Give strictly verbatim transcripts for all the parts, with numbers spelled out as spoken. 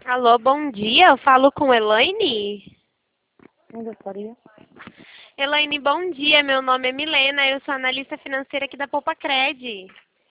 Alô, bom dia. Eu falo com Elaine. Não gostaria? Elaine, bom dia. Meu nome é Milena. Eu sou analista financeira aqui da Poupa Cred.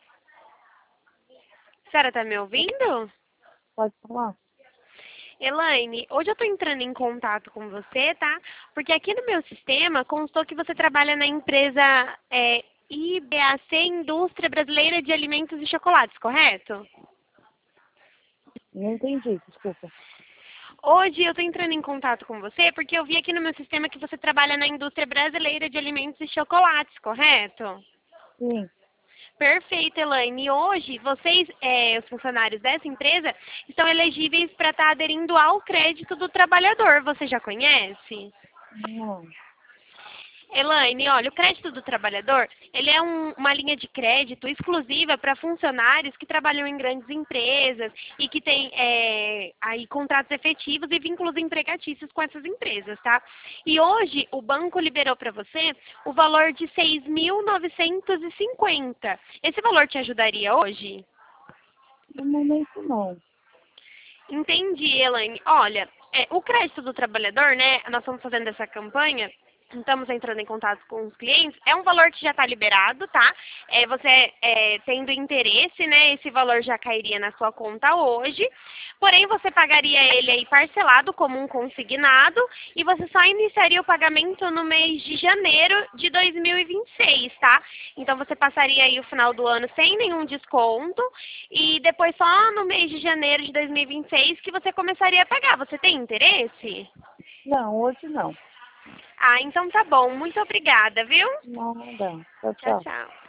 A senhora está me ouvindo? Pode falar? Elaine, hoje eu estou entrando em contato com você, tá? Porque aqui no meu sistema constou que você trabalha na empresa é, I B A C, Indústria Brasileira de Alimentos e Chocolates, correto? Não entendi, desculpa. Hoje eu estou entrando em contato com você porque eu vi aqui no meu sistema que você trabalha na indústria brasileira de alimentos e chocolates, correto? Sim, Perfeito, Elaine. E hoje, vocês, é, os funcionários dessa empresa, estão elegíveis para estar aderindo ao crédito do trabalhador. Você já conhece? não. Elaine, olha, o crédito do trabalhador, ele é um- uma linha de crédito exclusiva para funcionários que trabalham em grandes empresas e que têm é, aí contratos efetivos e vínculos empregatícios com essas empresas, tá? E hoje o banco liberou para você o valor de seis mil novecentos e cinquenta. Esse valor te ajudaria hoje? No momento, não. Entendi, Elaine. Olha, é, o crédito do trabalhador, né? Nós estamos fazendo essa campanha, estamos entrando em contato com os clientes. É um valor que já está liberado, tá? É, você é, tendo interesse, né? Esse valor já cairia na sua conta hoje. Porém, você pagaria ele aí parcelado como um consignado e você só iniciaria o pagamento no mês de janeiro de dois mil e vinte e seis, tá? Então você passaria aí o final do ano sem nenhum desconto e depois só no mês de janeiro de dois mil e vinte e seis que você começaria a pagar. Você tem interesse? Não, hoje não. Ah, então tá bom. Muito obrigada, viu? Nada. Tchau, Tchau, tchau. tchau.